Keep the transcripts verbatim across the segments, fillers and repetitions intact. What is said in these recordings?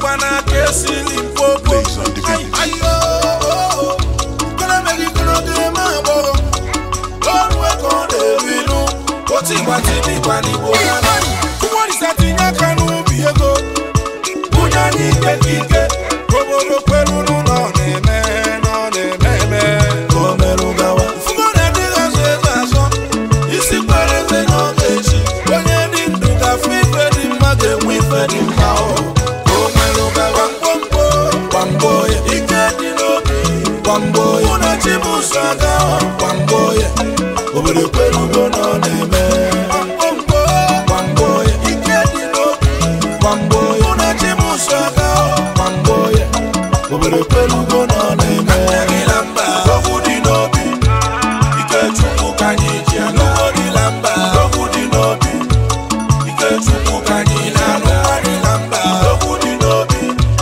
Wana kesi limpopo ayo Kona megi kono de mabo Onwe konde winu Oti wati ni kwani bonano Kumwani sati nyakanu biyego Bunya nike kike Koboro kwelu nuno neme No neme me Komelu gawa Fugone diga zezazo Isi kwereze no kechi Onye di nduga fife di mage Wife di mao Komelu gawa Wamboye, ikedi nobi Wamboye, unachibu saga Wamboye, obere kwelu gono neme Wamboye, ikedi nobi Wamboye, unachibu saga Wamboye, obere kwelu gono neme Nagilamba, gogudi nobi Ikechuku kanyijia Nugodi lamba, gogudi nobi Ikechuku kanyina Nugodi lamba, gogudi nobi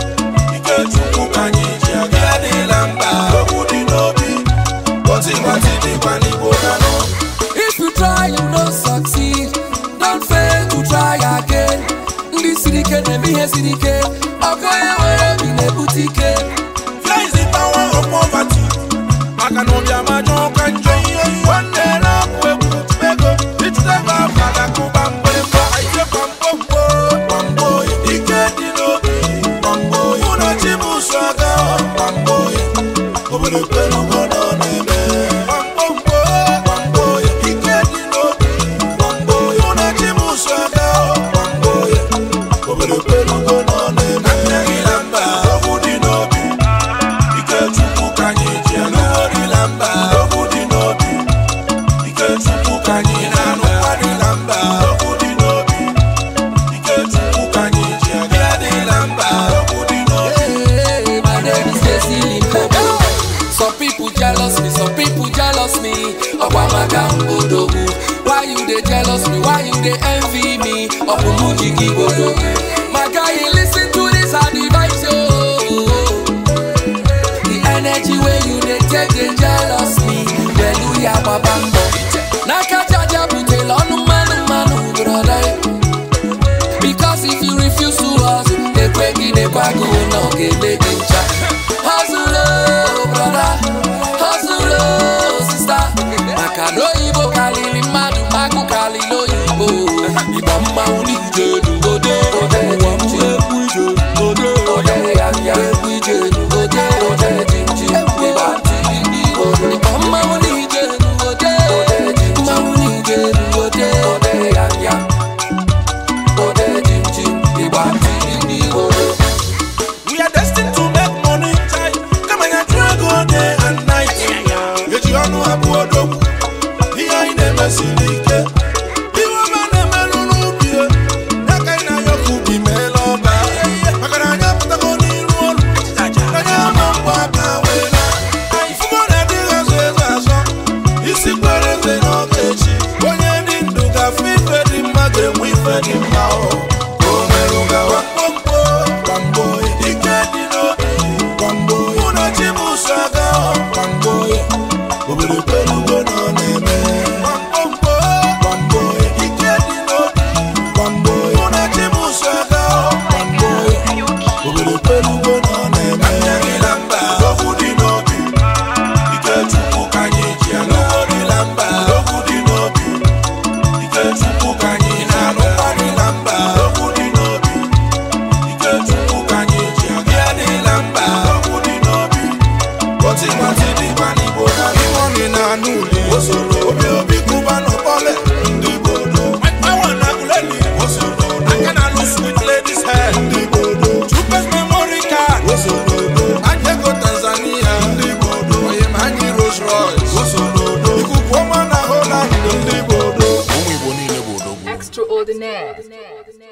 If you try, you don't succeed. Don't fail to try again. This city can be a city can. I'll go away in a boutique. Fear is the power of poverty. I can only imagine can join one day up with Bego. It's the Baba Kubambo. I say Bambo, Bambo, you get it okay. Bambo, you know Chibusaga. Bambo, over the Pelu Gono Neme. Bambo, Bambo, you get it okay. Bambo, you know Chibusaga. Bambo, over the Pelu Gono Neme. Nagilamba, Gogudi Nobi. Ikechuku Kanyijia, Nugodi Lamba. Gogudi Nobi. Ikechuku Kanyina, Nugodi Lamba. Gogudi Nobi. Ikechuku Kanyijia, Nugodi Lamba. Gogudi Nobi. My name is Jesse Limpopo. Some people jealous me, some people jealous me. Obamagambodogu. Why you they jealous me? Why you they envy me? Opumujiki bodogu. My guy, you listen to this advice, oh. The energy where you they take, they jealous me. Hallelujah, babambo. Nakajaja butel on manu manu brother. Because if you refuse to hustle, they break in the back, no get making chat. Hustle, oh, brother. Hustle, oh, sister. Makano ibo kalili madu, maku kalilo ibo. Ibamba unije nugode, ode jimji. Ode, ode, yanya, uje nugode, ode jimji. Ibanti nigode. Ibamba unije nugode, ode jimji. Ibamba unije nugode, ode yanya. Ode jimji, ibanti nigode. We are destined to make money, child. Come and try go day and night. Get you on a board. Here in the Mesilike. You are man a melody. Nakana Yokubi Meloba. Makaranya Patagoni roll. Nayama Waka Wena. If you want to do as a you see where they know that she. When you need to get fit for the mother, we fed him now. Oh, Meluga, Wambo, Wambo, he get it up. Wambo, Unachibusaga, Wambo, over the Pelugo no name. Wambo, Wambo, he get it up. Wambo, Unachibusaga, Wambo, over the Pelugo no name. Nagilamba, Gogudi Nobi, Ikechuku Kanyijia, Nugodi Lamba, Gogudi Nobi, Ikechuku Kanyina, Nugodi Lamba, Gogudi Nobi, Ikechuku Kanyijia, Nugodi Lamba, Gogudi Nobi. What's it, what's it, the money boda? Imoni na nuli, osoro, obi obi kuba no pole, ndi bodo. I wanna kuleni, osoro, I can lose sweet ladies hair, ndi bodo. Chupes memory card, osoro, Ajeko Tanzania, ndi bodo. Oye mani Rolls Royce, osoro, Ikukwoma na Holland, ndi bodo. Omi boni ne bodo. Extraordinaire.